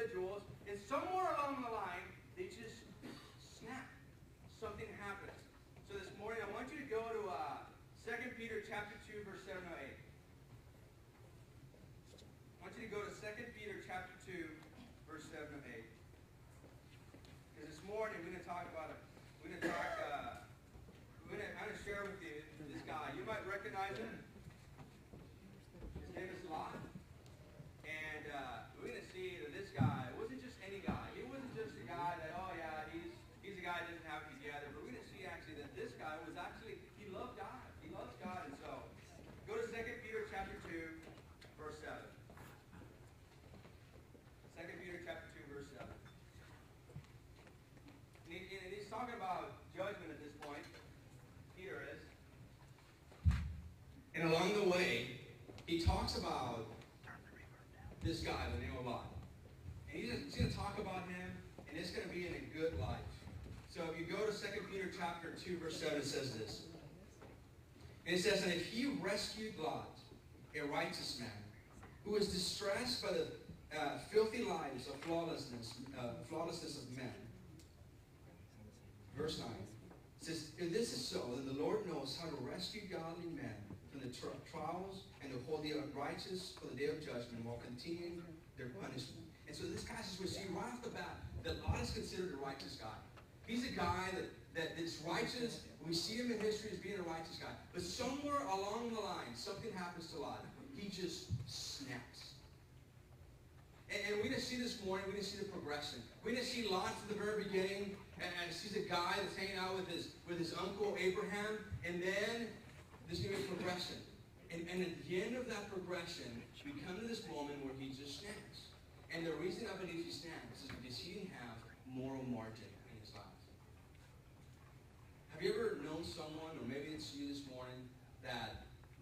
individuals, and somewhere along the line, they just snap. Something happens. So this morning, I want you to go to 2 Peter chapter 2, verse 7 to 8. I want you to go to 2 Peter chapter 2, verse 7 to 8. Because this morning, we're going to talk about it. I'm going to share with you this guy. You might recognize him. His name is Lot. And we're going to see that this guy wasn't just any guy. He wasn't just a guy that, oh yeah, he's a guy that doesn't have it together. But we're going to see actually that this guy was actually, he loved God. He loves God. And so, go to 2 Peter chapter 2, verse 7. 2 Peter chapter 2, verse 7. And he's talking about judgment at this point. Peter is. And along the way, he talks about this guy by the name of Lot. And he's going to talk about him, and it's going to be in a good life. So if you go to 2 Peter chapter 2, verse 7, it says this. And it says, and if he rescued Lot, a righteous man, who was distressed by the filthy lives of lawlessness of men. Verse 9 says, if this is so, then the Lord knows how to rescue godly men from the trials and to hold the unrighteous for the day of judgment while continuing their punishment. And so this passage we see right off the bat that Lot is considered a righteous guy. He's a guy that is righteous. We see him in history as being a righteous guy. But somewhere along the line, something happens to Lot. He just snaps. And we're going to see this morning, we're going to see the progression. We're going to see Lot from the very beginning, and he's a guy that's hanging out with his uncle Abraham, and then there's going to be a progression. And at the end of that progression, we come to this moment where he just snaps. And the reason I believe he snaps is because he didn't have moral margin in his life. Have you ever known someone, or maybe it's you this morning, that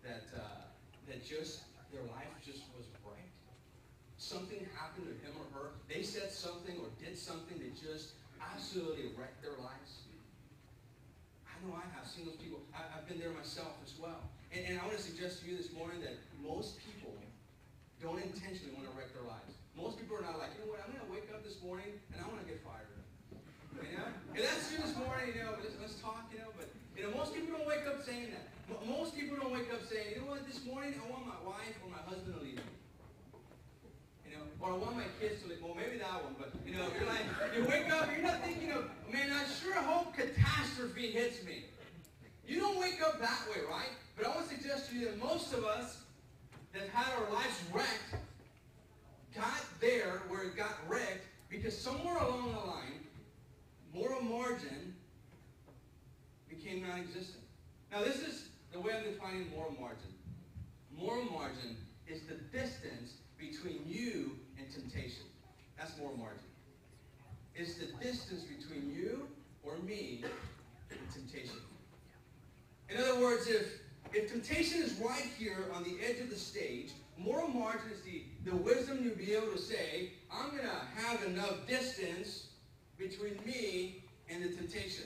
just their life just was right? Something happened to him or her. They said something or did something that just absolutely wrecked their lives. I know I have seen those people. I've been there myself as well. And I want to suggest to you this morning that most people don't intentionally want to wreck their lives. Most people are not like, you know what, I'm going to wake up this morning and I want to get fired. You know? And that's you this morning, you know, let's talk, you know. But, you know, most people don't wake up saying that. Most people don't wake up saying, you know what, this morning I want my wife or my husband to leave me. You know, or I want my kids to leave. Well, maybe that one, but, you know, you're like, you wake up and you're not thinking of, man, I sure hope catastrophe hits me. You don't wake up that way, right? But I want to suggest to you that most of us that have had our lives wrecked got there where it got wrecked because somewhere along the line, moral margin became non-existent. Now, this is the way I'm defining moral margin. Moral margin is the distance between you and temptation. That's moral margin. It's the distance between you or me and temptation. In other words, if temptation is right here on the edge of the stage, moral margin is the wisdom to be able to say, I'm going to have enough distance between me and the temptation.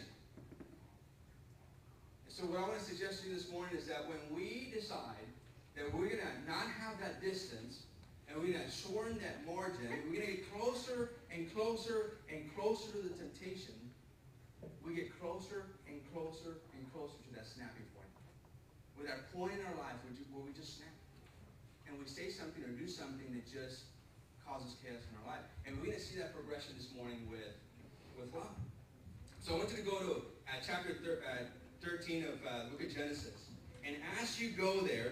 So what I want to suggest to you this morning is that when we decide that we're going to not have that distance, and we're going to shorten that margin, we're going to get closer and closer and closer to the temptation, we get closer and closer and closer to that snapping point. With that point in our life where we just snap. And we say something or do something that just causes chaos in our life. And we're going to see that progression this morning with Lot. So I want you to go to chapter 13 of the book of Genesis. And as you go there,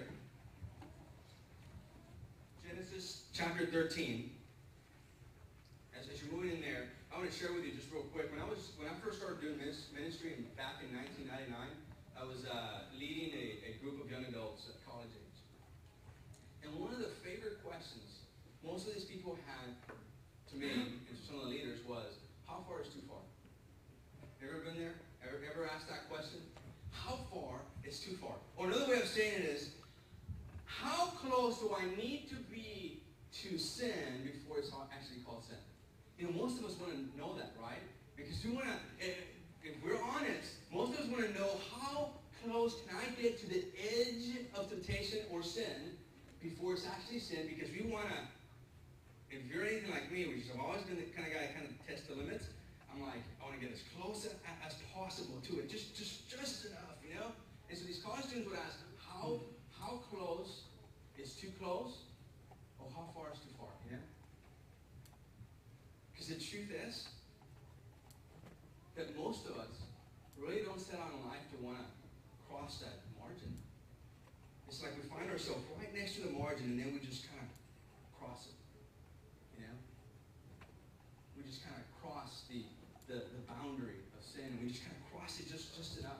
Genesis chapter 13, as you're moving in there, I want to share with you just real quick. When I first started doing ministry back in 1999, I was leading a group of young adults at college age. And one of the favorite questions most of these people had to me, and some of the leaders, was, how far is too far? Ever been there? Ever asked that question? How far is too far? Or another way of saying it is, how close do I need to be to sin before it's actually called sin? You know, most of us want to know that, right? Because we want to, if we're honest, most of us want to know how close can I get to the edge of temptation or sin before it's actually sin, because we want to If you're anything like me, which is I've always been the kind of guy that kind of tests the limits, I'm like, I want to get as close as possible to it, just enough, you know? And so these college students would ask, how close is too close, or how far is too far, you know? Because the truth is that most of us really don't set out in life to want to cross that margin. It's like we find ourselves right next to the margin, and then we just kind of cross it, you know? We just kind of cross the boundary of sin, and we just kind of cross it just enough.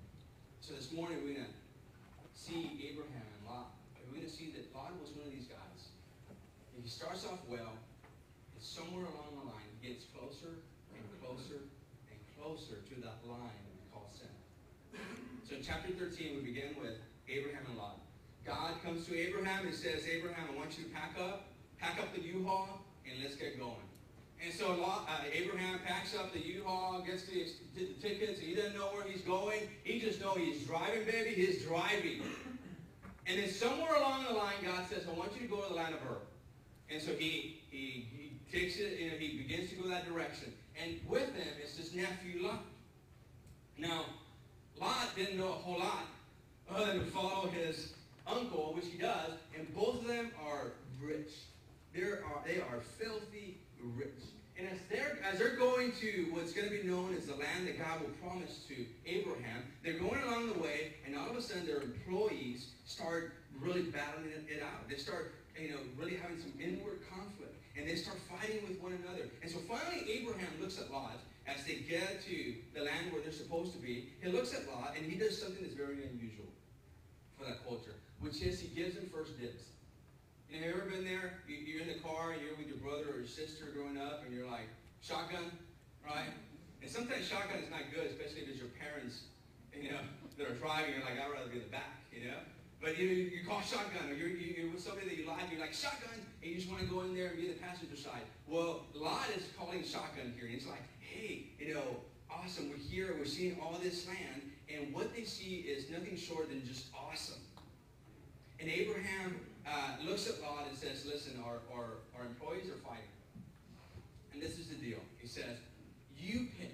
So this morning we're going to see Abraham and Lot. We're going to see that Lot was one of these guys. He starts off well, and somewhere along the line he gets closer and closer and closer to that line that we call sin. So in chapter 13 we begin with Abraham and Lot. God comes to Abraham and says, Abraham, I want you to pack up the U-Haul, and let's get going. And so Abraham packs up the U-Haul, gets the tickets. He doesn't know where he's going. He just knows he's driving, baby. He's driving. And then somewhere along the line, God says, I want you to go to the land of Ur. And so he takes it, you know, he begins to go that direction. And with him is this nephew, Lot. Now, Lot didn't know a whole lot other than to follow his uncle, which he does, and both of them are rich. They are filthy rich. And as they're going to what's going to be known as the land that God will promise to Abraham, they're going along the way, and all of a sudden their employees start really battling it out. They start, really having some inward conflict, and they start fighting with one another. And so finally Abraham looks at Lot as they get to the land where they're supposed to be. He looks at Lot, and he does something that's very unusual for that culture, which is he gives him first dibs. You know, you ever been there? You're in the car, and you're with your brother or your sister growing up, and you're like, shotgun, right? And sometimes shotgun is not good, especially if it's your parents, that are driving. You're like, I'd rather be in the back, But you call shotgun, or you're with somebody that you like, you're like, shotgun, and you just want to go in there and be the passenger side. Well, Lot is calling shotgun here, and he's like, hey, awesome, we're here, we're seeing all this land, and what they see is nothing short than just awesome. And Abraham looks at Lot and says, listen, our employees are fighting. And this is the deal. He says, you pick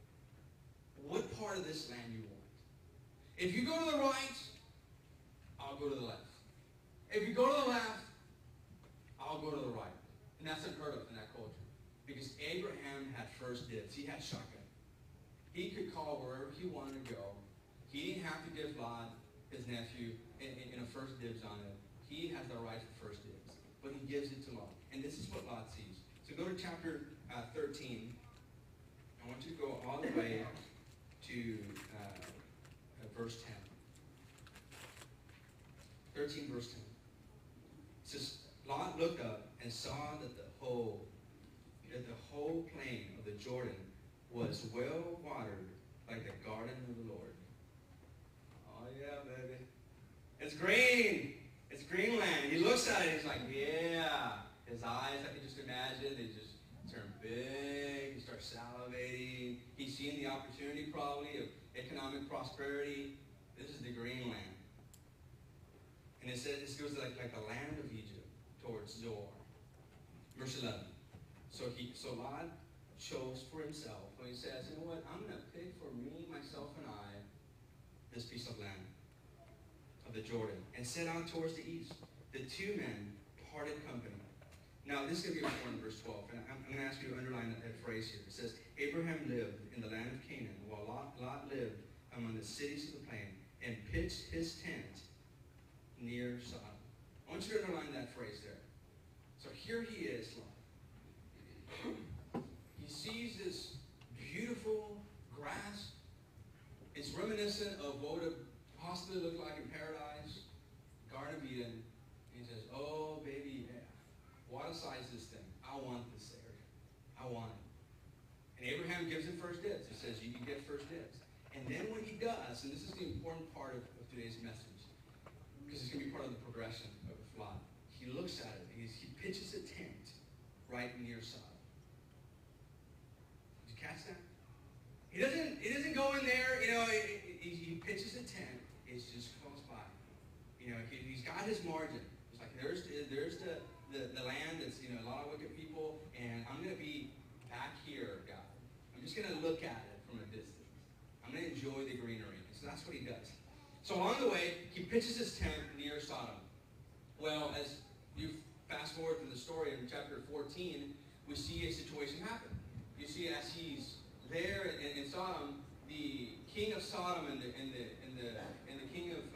what part of this land you want. If you go to the right, I'll go to the left. If you go to the left, I'll go to the right. And that's unheard of in that culture. Because Abraham had first dibs. He had shotgun. He could call wherever he wanted to go. He didn't have to give Lot, his nephew, a first dibs on it. He has the right for first dibs. But he gives it to Lot. And this is what Lot sees. So go to chapter 13. I want you to go all the way to verse 10. 13 verse 10. It says, Lot looked up and saw that the whole plain of the Jordan was well watered like the garden of the Lord. Oh yeah, baby. It's green. It's green land. He looks at it and he's like, yeah. His eyes, I can just imagine, they just turn big. He starts salivating. He's seeing the opportunity probably of economic prosperity. This is the green land. And it says this goes like the land of Egypt towards Zoar. Verse 11. So Lot chose for himself. When he says, you know what, I'm going to pick for me, myself, and I this piece of land of the Jordan, and set out towards the east. The two men parted company. Now, this is going to be important in verse 12, and I'm going to ask you to underline that phrase here. It says, Abraham lived in the land of Canaan, while Lot lived among the cities of the plain, and pitched his tent near Sodom. I want you to underline that phrase there. So here he is, Lot. He sees this beautiful grass. It's reminiscent of what would have possibly looked like in paradise, Garden of Eden. And he says, oh, baby, yeah. What size is this thing? I want this area. I want it. And Abraham gives him first dibs. He says, you can get first dibs. And then when he does, and this is the important part of today's message, because it's going to be part of the progression of Lot. He looks at it. He pitches a tent right near Sodom. Did you catch that? He doesn't go in there, he pitches a tent. It's just close by. He's got his margin. It's like there's the the land that's, a lot of wicked people, and I'm going to be back here, God. I'm just going to look at it from a distance. I'm going to enjoy the greenery. So that's what he does. So along the way, he pitches his tent near Sodom. Well, as you fast forward through the story in chapter 14, we see a situation happen. You see, as he's there in Sodom, the king of Sodom and the king of is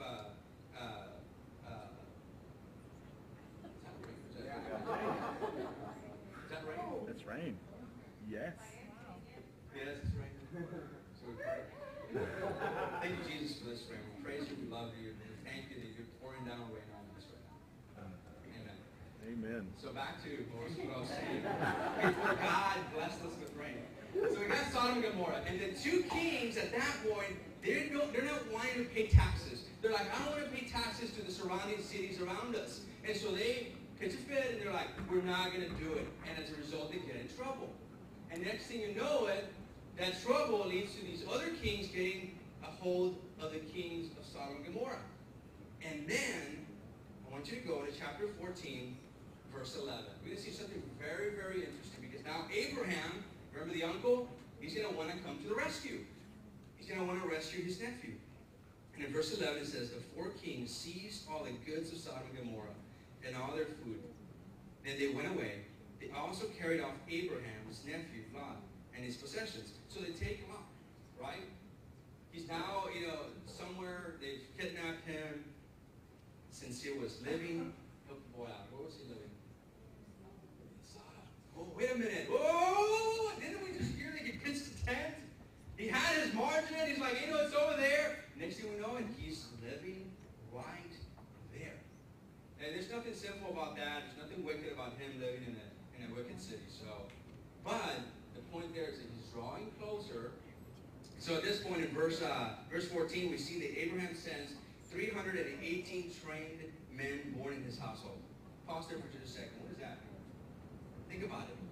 that rain? That's rain. Yes. Yes, it's rain. So we pray. Thank you, Jesus, for this rain. We praise you, we love you, and we thank you that you're pouring down rain on us right now. Amen. Amen. So back to what I was saying. Before God blessed us with rain. So we got Sodom and Gomorrah, and the two kings at that point, they're not wanting to pay taxes. They're like, I don't want to pay taxes to the surrounding cities around us. And so they pitch a fit, and they're like, we're not going to do it. And as a result, they get in trouble. And next thing you know it, that trouble leads to these other kings getting a hold of the kings of Sodom and Gomorrah. And then, I want you to go to chapter 14, verse 11. We're going to see something very, very interesting, because now Abraham, remember the uncle? He's going to want to come to the rescue. He's going to want to rescue his nephew. And in verse 11 it says, the four kings seized all the goods of Sodom and Gomorrah and all their food. Then they went away. They also carried off Abraham's nephew, Lot, and his possessions. So they take him off, right? He's now, somewhere. They've kidnapped him. Since he was living, help the boy out. Where was he living? In Sodom. Oh, wait a minute. Oh, didn't we just hear that he pitched a tent? He had his margin. He's like, it's over there. Next thing we know, and he's living right there. And there's nothing sinful about that. There's nothing wicked about him living in a wicked city. But the point there is that he's drawing closer. So at this point in verse 14, we see that Abraham sends 318 trained men born in his household. Pause there for just a second. What does that mean? Think about it.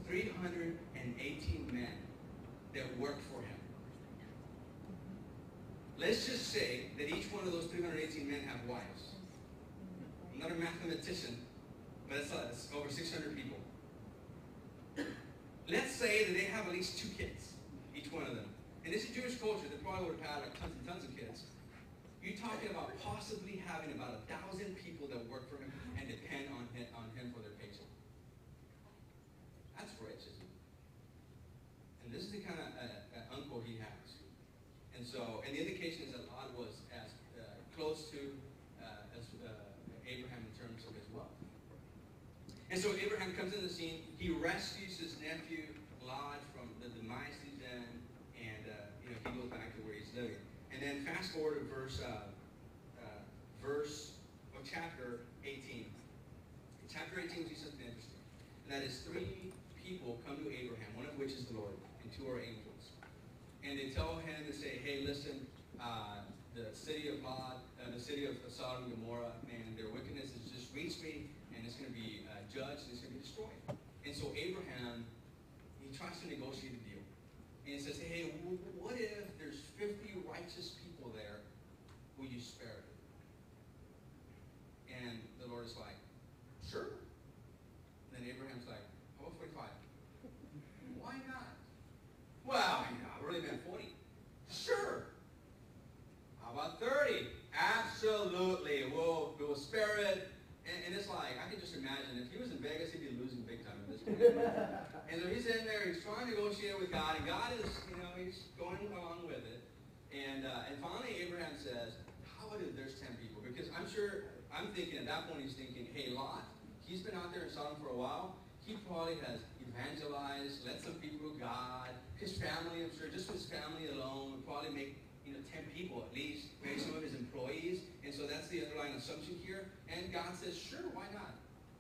318 men that worked for him. Let's just say that each one of those 318 men have wives. I'm not a mathematician, but it's over 600 people. Let's say that they have at least 2 kids, each one of them. And this is Jewish culture. They probably would have had like tons and tons of kids. You're talking about possibly having about 1,000 people that work for him and depend on him for their paycheck. That's rich, isn't it? And this is the kind of uncle he has. And so, and the indication is that Lot was as close to Abraham in terms of his wealth. And so Abraham comes in the scene. He rescues his nephew Lot from the demise he's in, and he goes back to where he's living. And then fast forward to chapter 18. In chapter 18, we see something interesting. And that is 3 people come to Abraham, one of which is the Lord, and 2 are angels. And they tell him to say, hey, listen, the city of Sodom and Gomorrah, man, their wickedness has just reached me, and it's going to be judged, and it's going to be destroyed. And so Abraham, he tries to negotiate a deal. And he says, hey, what if there's 50 righteous people there? Will you spare them? And the Lord is like, sure. And then Abraham's like, how about 45? Why not? Well, I've really been 40. Sure. How about 30? Absolutely. We'll spare it. And it's like, I can just imagine, if he was in Vegas, he'd be losing big time at this point. And so he's in there, he's trying to negotiate with God, and God is, he's going along with it. And finally Abraham says, how about if there's 10 people? Because I'm thinking at that point, he's thinking, hey, Lot, he's been out there in Sodom for a while. He probably has evangelized, led some people to God. His family, I'm sure, just his family alone would probably make 10 people at least, maybe some of his employees. And so that's the underlying assumption here. And God says, sure, why not?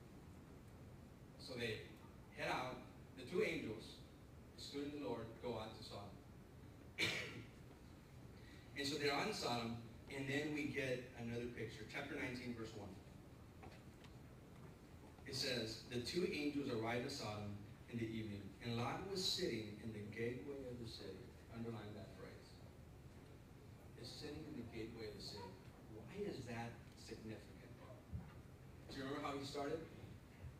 So they head out. The 2 angels, excluding the Lord, go out to Sodom. And so they're on Sodom, and then we get another picture. Chapter 19, verse 1. It says, the 2 angels arrived at Sodom in the evening, and Lot was sitting in the gateway of the city. Underline that phrase. Is sitting in the gateway of the city. Why is that significant? Do you remember how he started?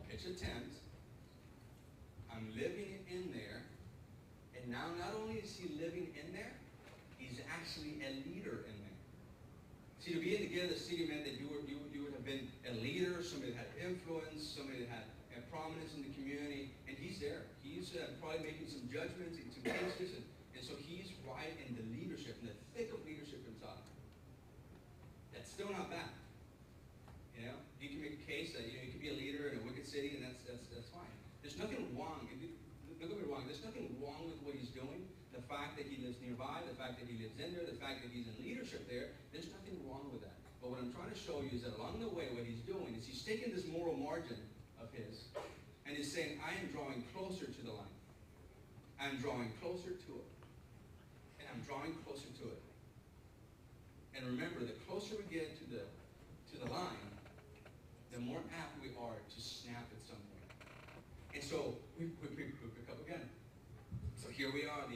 pitch a tent. I'm living in there. And now not only is he living in there, he's actually a leader in there. See, to be in the gate of the city meant that you would have been a leader, somebody that had influence, somebody that had prominence in the community, and he's there. He's probably making some judgments and some cases, and so he's right in the leadership, in the thick of leadership in Sodom. That's still not bad. You know, you can make a case that you could be a leader in a wicked city, and that's fine. There's nothing wrong. Don't get me wrong. There's nothing wrong with what he's doing. The fact that he lives nearby, the fact that he lives in there, the fact that he's in leadership there, there's nothing wrong with that. But what I'm trying to show you is that along the way, what he's doing is he's taking this moral margin of his, and he's saying, I am drawing closer to the line. I'm drawing closer to it. And I'm drawing closer to it. And remember, the closer we get to the line, the more apt we are to snap at some point. And so we pick up again. So here we are.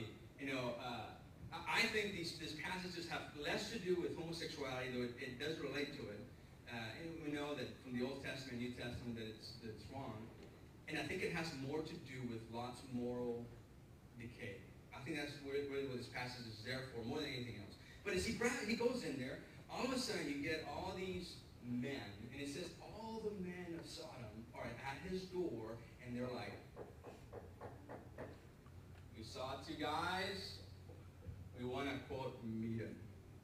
I think these passages have less to do with homosexuality, though it does relate to it. And we know that from the Old Testament and New Testament that it's wrong. And I think it has more to do with Lot's moral decay. I think that's really what this passage is there for, more than anything else. But as he goes in there, all of a sudden you get all these men, and it says all the men of Sodom are at his door, and they're like, we saw two guys, we want to, quote, meet him.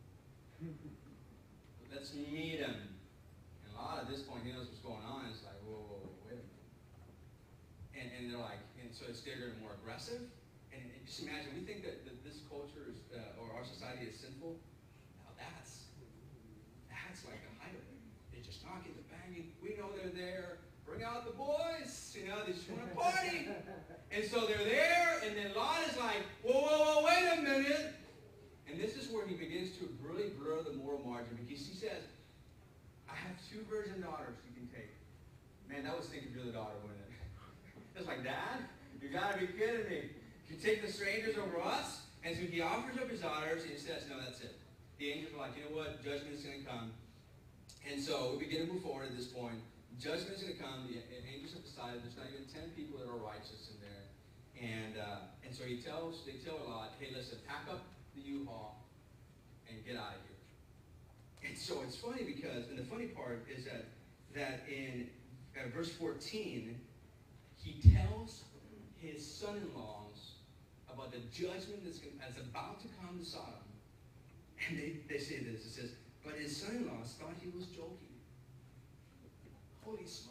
Let's meet him. And Lot at this point, he knows what's going on. It's like, whoa, wait a minute. And they're like, and so it's they're more aggressive. And just imagine, we think that this culture is, or our society is sinful. Now that's like the height of it. They're just knocking, they're banging. We know they're there. Bring out the boys. You know, they just want to party. And so they're there, and then Lot is like, whoa, wait a minute. And this is where he begins to really blur the moral margin, because he says, I have 2 virgin daughters you can take. Man, that would stink if you're the daughter, wouldn't it? It's like, Dad, you got to be kidding me. You take the strangers over us? And so he offers up his daughters, and he says, no, that's it. The angels are like, you know what? Judgment's going to come. And so we begin to move forward at this point. Judgment's going to come. The angels have decided there's not even 10 people that are righteous in there. And so they tell Lot, hey, listen, pack up the U-Haul and get out of here. And so it's funny because, and the funny part is that in verse 14, he tells his son-in-laws about the judgment that's about to come to Sodom. And they say this, it says, but his son-in-laws thought he was joking. Holy smoke.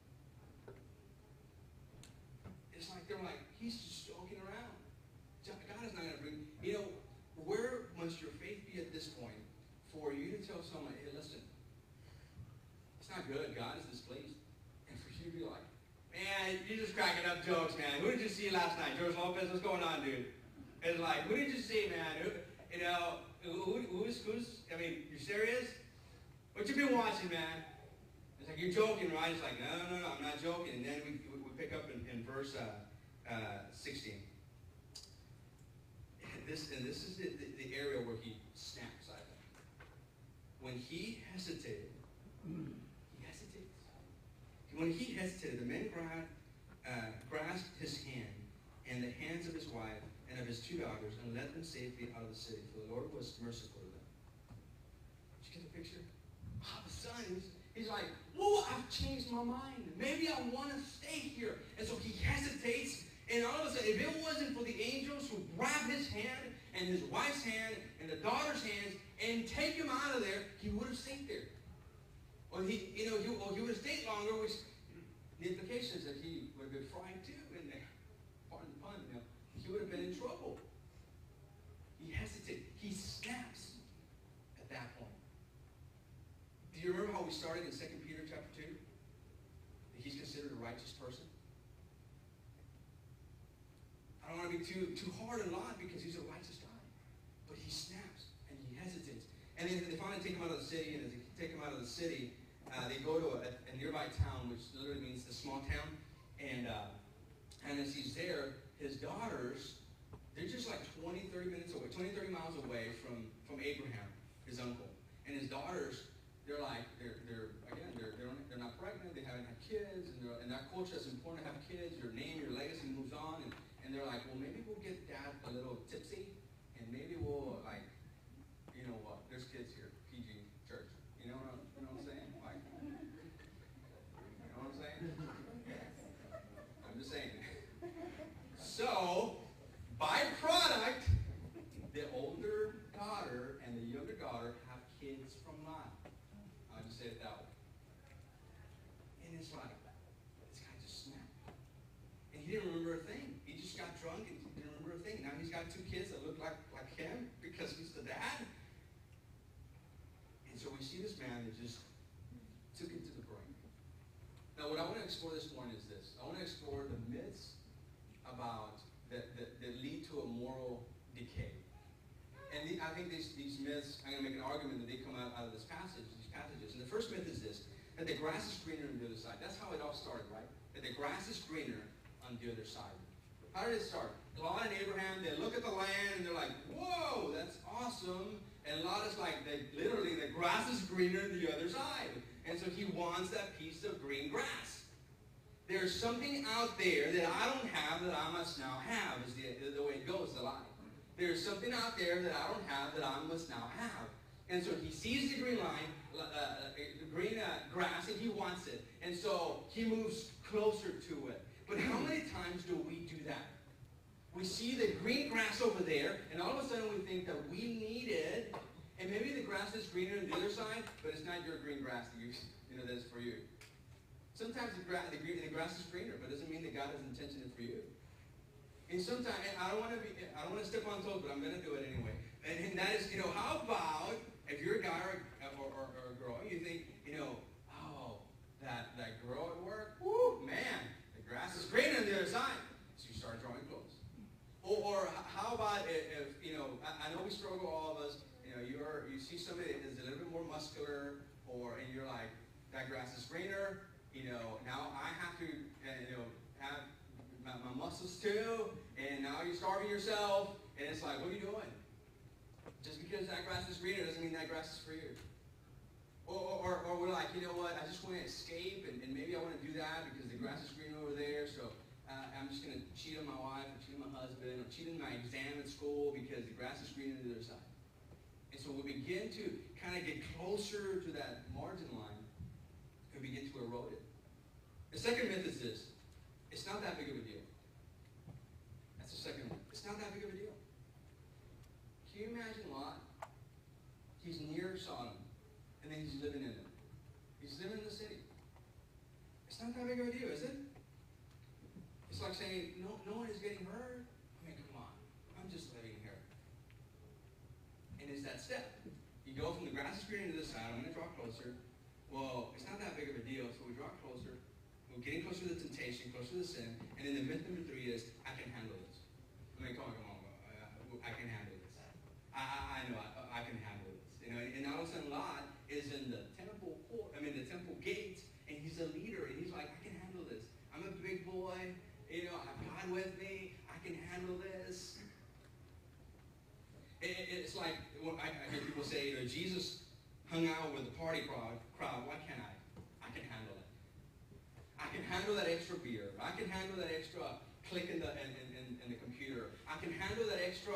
It's like, they're like, he's just joking around. God is not going to bring, where must your faith be at this point for you to tell someone, hey, listen, it's not good, God is displeased. And for you to be like, man, you're just cracking up jokes, man. Who did you see last night? George Lopez, what's going on, dude? It's like, who did you see, man? Who's, I mean, you serious? What you been watching, man? It's like, you're joking, right? It's like, no, I'm not joking. And then we pick up in verse 16. This is the area where he snaps, I think. When he hesitated, When he hesitated, the men grasped his hand and the hands of his wife and of his 2 daughters and led them safely out of the city, for the Lord was merciful to them. Did you get the picture? The son, he's like, whoa, I've changed my mind. Maybe I want to stay here. And so he hesitates. And all of a sudden, if it wasn't for the angels who grabbed his hand and his wife's hand and the daughter's hands and take him out of there, he would have stayed there. Or he would have stayed longer, which the implication is that he would have been fried too in there. Pardon the pun, he would have been in trouble. He hesitated. He snaps at that point. Do you remember how we started in 2 Peter chapter 2? That he's considered a righteous person? I don't want to be too hard on Lot because he's a righteous guy. But he snaps and he hesitates. And then they finally take him out of the city, and as they take him out of the city, they go to a nearby town, which literally means the small town. And as he's there, his daughters, they're just like 20, 30 minutes away, 20, 30 miles away from Abraham, his uncle. And his daughters, they're not pregnant, they haven't had kids, and that culture is important to have kids. Your name, your legacy moves on, and they're like, well, maybe we'll get dad a little tipsy, and maybe we'll like, you know what? There's kids here, PG church. You know what I'm saying? Like, you know what I'm saying? I'm just saying. So, byproduct, the older daughter and the younger daughter have kids from Lot. I'll just say it that way. And it's like, this guy just snapped. And he didn't remember a thing. He just got drunk and he didn't remember a thing. Now he's got 2 kids that look like him because he's the dad. And so we see this man that just took it to the brink. Now what I want to explore this morning is this. I want to explore the myths about that lead to a moral decay. And I think these myths, I'm going to make an argument that they come out of these passages. And the first myth is this, that the grass is greener on the other side. That's how it all started, right? That the grass is greener on the other side. How did it start? Lot and Abraham, they look at the land and they're like, whoa, that's awesome. And Lot is like, literally, the grass is greener on the other side. And so he wants that piece of green grass. There's something out there that I don't have that I must now have, is the way it goes, the lie. There's something out there that I don't have that I must now have. And so he sees the green line, green grass, and he wants it. And so he moves closer to it. But how many times do we do that? We see the green grass over there, and all of a sudden we think that we need it, and maybe the grass is greener on the other side, but it's not your green grass that is for you. Sometimes the grass is greener, but it doesn't mean that God has intention it for you. And sometimes, and I don't want to step on toes, but I'm going to do it anyway. And that is, how about if you're a guy or a girl, you think, oh, that girl at work, whoo, man, the grass is greener on the other side. So you start drawing close. Or how about if I know we struggle, all of us, you see somebody that is a little bit more muscular, and you're like, that grass is greener, now I have to, have my muscles too, and now you're starving yourself, and it's like, what are you doing? Just because that grass is greener doesn't mean that grass is for you. Or we're like, you know what, I just want to escape, and maybe I want to do that because the grass is greener over there, so I'm just going to cheat on my wife, or cheat on my husband, or cheat on my exam at school because the grass is greener on the other side. And so we begin to kind of get closer to that margin line, we begin to erode it. The second myth is this. It's not that big of a deal. That's the second one. It's not that big of a deal. Can you imagine Lot? He's near Sodom, and then he's living in it. He's living in the city. It's not that big of a deal, is it? It's like saying, no one is getting hurt. I mean, come on. I'm just living here. And it's that step. You go from the grass is greener to this side. I'm going to draw closer. Well, it's not that big of a deal, so we draw closer. We're getting closer to the temptation, closer to the sin. And then the myth number 3 is, I can handle this. I mean, come on. I can handle this. I know I can handle this. And all of a sudden Lot is in the temple gates, and he's a leader, and he's like, I can handle this. I'm a big boy. I have God with me. I can handle this. It's like, I hear people say, Jesus hung out with the party crowd. Why can't I? I can handle it. I can handle that extra beer. I can handle that extra click in the computer. I can handle that extra,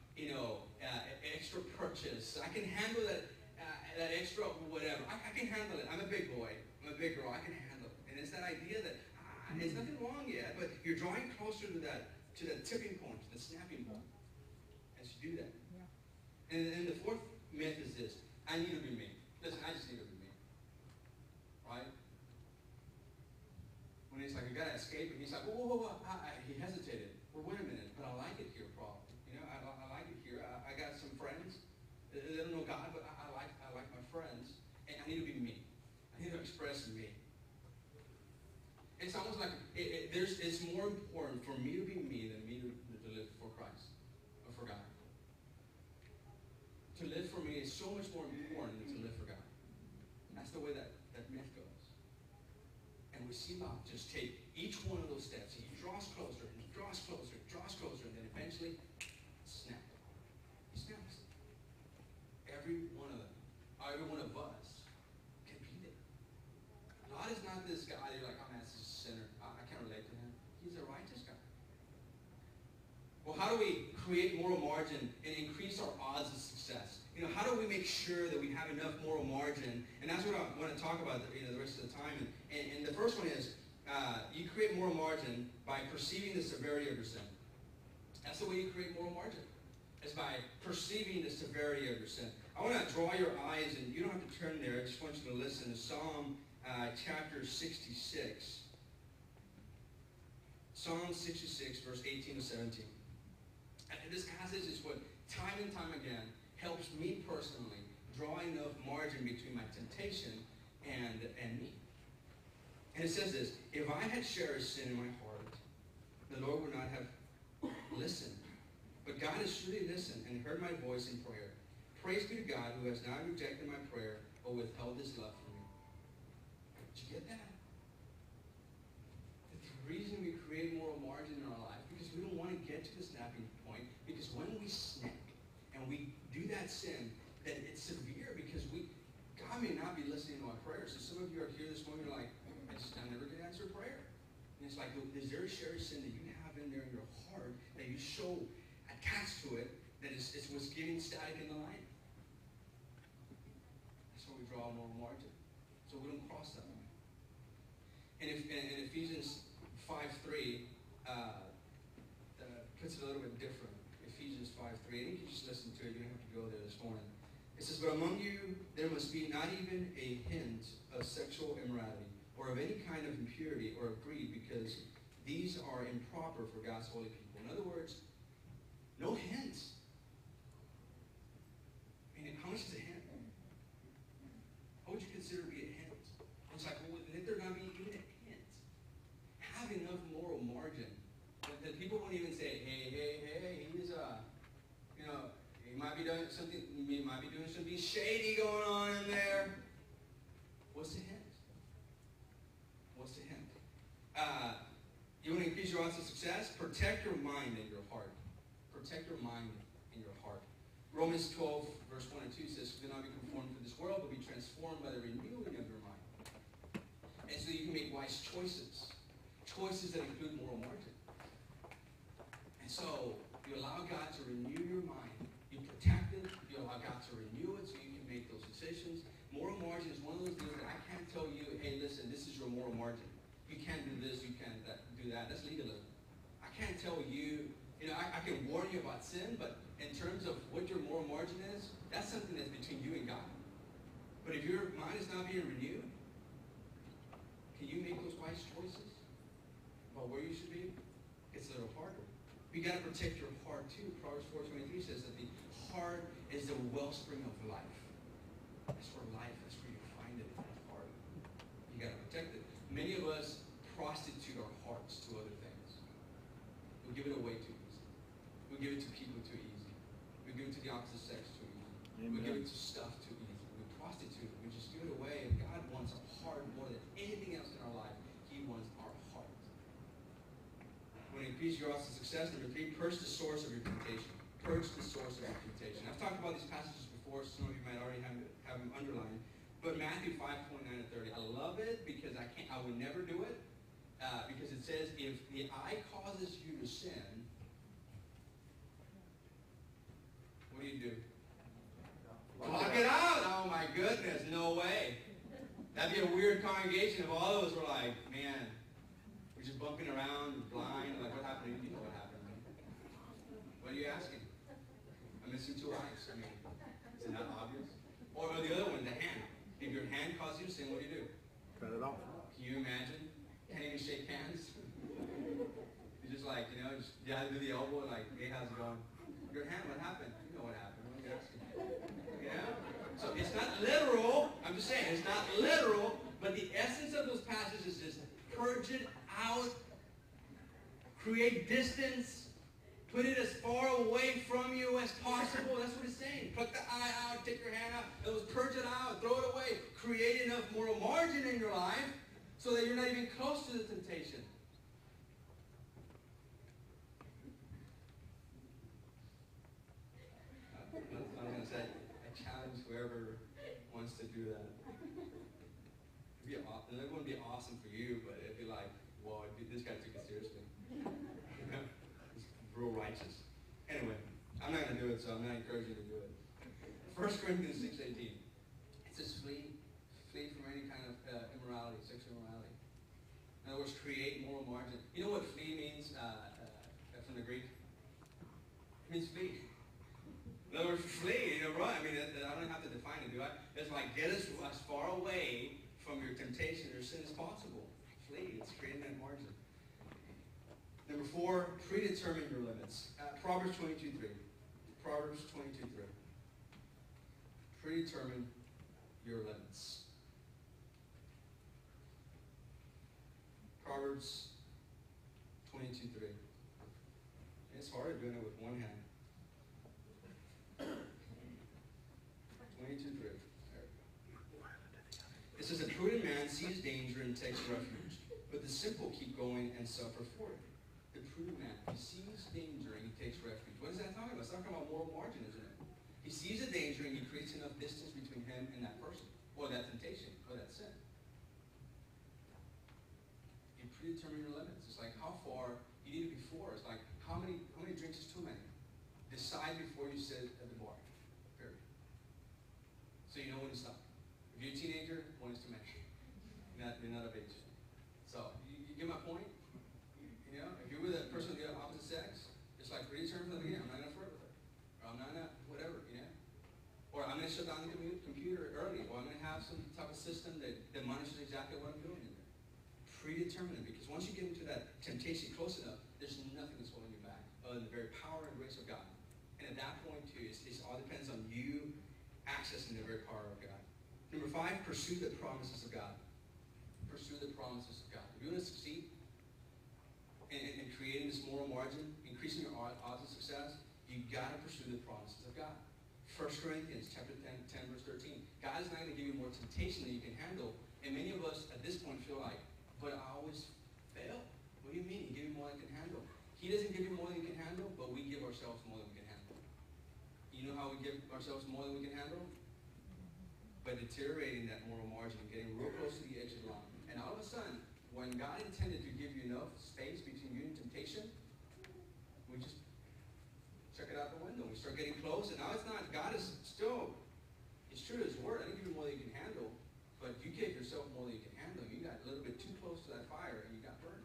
extra purchase. I can handle that extra whatever. I can handle it. I'm a big boy. I'm a big girl. I can handle it. And it's that idea that there's nothing wrong yet, but you're drawing closer to that tipping point, to the snapping point, as you do that. Yeah. And the fourth myth is this: I need to be me. Listen, I just need to be me. Right? When he's like, you gotta escape, and he's like, whoa. He hesitated. Well, wait a minute, but I like it here, Paul. I like it here. I got some friends. They don't know God, but I like my friends, and I need to be me. I need to express me. It's almost like it's more important for me to be me than me to live for Christ or for God. To live for me is so much more important than to live for God. And that's the way that myth goes. And we see Lot just take each one of those steps. He draws closer, and he draws closer, and then eventually, snap. He snaps. Every one of them, every one of us can be there. God is not this guy, you're like, how do we create moral margin and increase our odds of success? How do we make sure that we have enough moral margin? And that's what I want to talk about the rest of the time. And the first one is you create moral margin by perceiving the severity of your sin. That's the way you create moral margin. It's by perceiving the severity of your sin. I want to draw your eyes, and you don't have to turn there. I just want you to listen to Psalm chapter 66. Psalm 66, verse 18 to 17. And this passage is what, time and time again, helps me personally draw enough margin between my temptation and me. And it says this: if I had cherished sin in my heart, the Lord would not have listened. But God has surely listened and heard my voice in prayer. Praise be to God who has not rejected my prayer or withheld his love from me. Did you get that? The reason we create moral margin in our life, because we don't want to get to the snapping point, because when we snap and we do that sin, then it's severe because God may not be listening to our prayers. So some of you are here this morning, you're like, I never get answered prayer. And it's like, is there a cherished sin that you have in there in your heart that you so attached to it that it's what's getting static in the line? That's why we draw a moral margin, so we don't cross that line. And in Ephesians 5:3, puts it a little bit different. Ephesians 5:3. I think you just listen to it. You don't have to go there this morning. It says, but among you there must be not even a hint of sexual immorality or of any kind of impurity or of greed, because these are improper for God's holy people. In other words, no hints. I mean, how much is a hint? What would you consider to be a hint? It's like, well, let there not be even a hint. Have enough moral margin that people won't even say, hey, he's he might be doing something. He might be doing something shady going on in there. What's the hint? What's the hint? You want to increase your odds of success? Protect your mind and your heart. Protect your mind and your heart. Romans 12, verse 1 and 2 says, do not be conformed to this world, but be transformed by the renewing of your mind. And so you can make wise choices. Choices that include moral margin. And so you allow God to renew your mind. You protect it. You allow God to renew it so you can make those decisions. Moral margin is one of those things that I can't tell you, hey, listen, this is your moral margin. You can't do this, you can't do that. That's legalism. I can't tell you, I can warn you about sin, but in terms of what your moral margin is, that's something that's between you and God. But if your mind is not being renewed, can you make those wise choices about where you should be? It's a little harder. You got to protect your heart too. Proverbs 4:23 says that the heart is the wellspring of life. That's where life is, where you find it in the heart. You got to protect it. Many of us prostitute our hearts to other things. We give it away too easy. We give it to people too easy. We give it to the opposite sex too easy. Amen. We give it to stuff too easy. We prostitute it. We just give it away. And God wants our heart more than anything else in our life. He wants our heart. When you increase your odds of success, number 3, purge the source of your temptation. Purge the source of your temptation. I've talked about these passages before. Some of you might already have them underlined. But Matthew 5:29 and 30. I love it because I would never do it. Because it says, if the eye causes you to sin, what do? Block it out. Oh my goodness, no way. That'd be a weird congregation if all of us were like, man, we're just bumping around, blind, like what happened? You know what happened. What are you asking? I'm missing 2 eyes. I mean, is it not obvious? Or the other one, the hand. If your hand causes you to sin, what do? Cut it off. Can you imagine? Can't even shake hands. You're just like, you have to do the elbow and like, hey, how's it going? Your hand, what happened? You know what happened. What are you asking? So it's not literal. I'm just saying, it's not literal, but the essence of those passages is purge it out, create distance, put it as far away from you as possible. That's what it's saying. Pluck the eye out, take your hand out. It was purge it out, throw it away. Create enough moral margin in your life so that you're not even close to the temptation. I'm going to say, I challenge whoever wants to do that. It wouldn't be awesome for you, but it'd be like, whoa, this guy took it seriously. It's real righteous. Anyway, I'm not going to do it, so I'm not encouraging you to do it. 1 Corinthians 6:18. It says flee from any kind of immorality, sexual immorality. In other words, create moral margin. You know what flee means from the Greek? It means flee. In other words, flee, run. I mean, I don't have to define it, do I? It's like get us as far away from your temptation or sin as possible. Flee. It's creating that margin. Number 4, predetermine your limits. Proverbs 22:3. Proverbs 22:3. Predetermine your limits. Proverbs 22:3. It's hard doing it with one hand. 22:3. There we go. It says, a prudent man sees danger and takes refuge, but the simple keep going and suffer for it. The prudent man, he sees danger and he takes refuge. What is that talking about? It's talking about moral margin, isn't it? He sees a danger and he creates enough distance between him and that person, or that temptation, or that sin. You predetermine your limits. It's like how far you need it before. It's like how many drinks is too many. Decide before you sit at the bar. Period. So you know when to stop. If you're a teenager, one is too many. You're not of age. So you get my point? If you're with a person of the opposite sex, it's like predetermined from the beginning. I'm not going to flirt with her. Or I'm not going to whatever, Or I'm going to shut down the computer early. Or I'm going to have some type of system that monitors exactly what I'm doing in there. Predetermined, because once you get into that temptation close enough, there's nothing that's holding you back other than the very power and grace of God. And at that point, too, it all depends on you accessing the very power of God. Number 5, pursue the promises of God. Pursue the promises of God. If you want to succeed in creating this moral margin, increasing your odds of success, you've got to pursue the promises of God. 1 Corinthians chapter 10, verse 13. God is not going to give you more temptation than you can handle. And many of us at this point feel like, but I always fail. What do you mean? He gave you more than you can handle. He doesn't give you more than you can handle, but we give ourselves more than we can handle. You know how we give ourselves more than we can handle? By deteriorating that moral margin, getting real close to the edge of the line. And all of a sudden, when God intended to give you enough space between you and temptation, we just check it out the window. We start getting close, and now it's not. God is still, it's true to His word. I didn't give you more than you can handle, but you gave yourself more than you can handle. You got a little bit too close to that fire, and you got burned.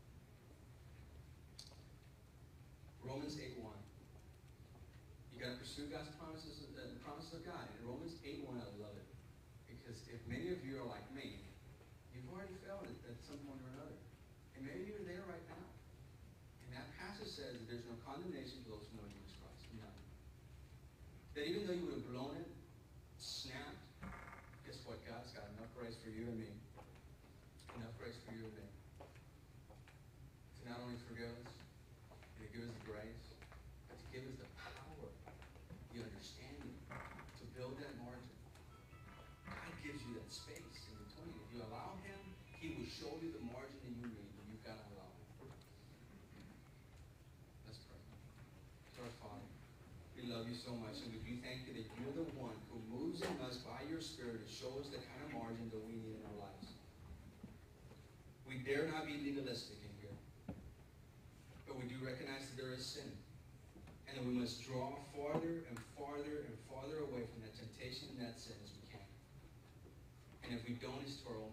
Romans 8:1. You got to pursue God's promises, the promises of God. And Romans 8:1, I love it. Because if many of you are like me, you've already felt it at some point or another. And maybe you're there right now. And that passage says that there's no condemnation for those who know Jesus Christ. None. That even though you would have blown it, snapped, guess what? God's got enough grace for you and me. Enough grace for you and me. To not only forgive us, and to give us the grace, but to give us the power, the understanding, to build that margin. God gives you that space in between. If you allow Him, He will show you the margin that you need, but you've got to allow Him. Let's pray. Our Father, we love you so much, and we do thank you that you're the one who moves in us by your Spirit to show us the kind of margin that we need in our lives. We dare not be legalistic in here, but we do recognize that there is sin, and that we must draw farther and farther and farther away from that temptation and that sin as we can. And if we don't, it's to our own